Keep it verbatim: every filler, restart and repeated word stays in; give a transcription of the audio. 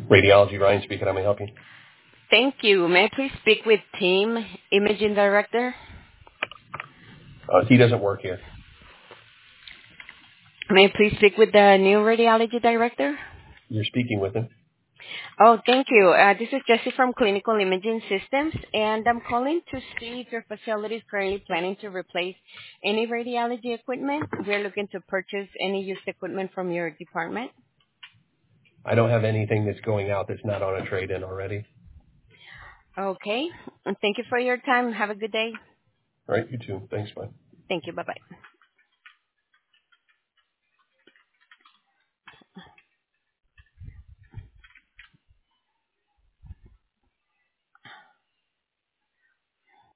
Radiology, Ryan speaking. How may I help you? Thank you. May I please speak with Team Imaging Director? Uh, he doesn't work here. May I please speak with the new Radiology Director? You're speaking with him. Oh, thank you. Uh, this is Jessie from Clinical Imaging Systems, and I'm calling to see if your facility is currently planning to replace any radiology equipment. We're looking to purchase any used equipment from your department. I don't have anything that's going out that's not on a trade-in already. Okay. Thank you for your time. Have a good day. All right, you too. Thanks, bye. Thank you. Bye-bye.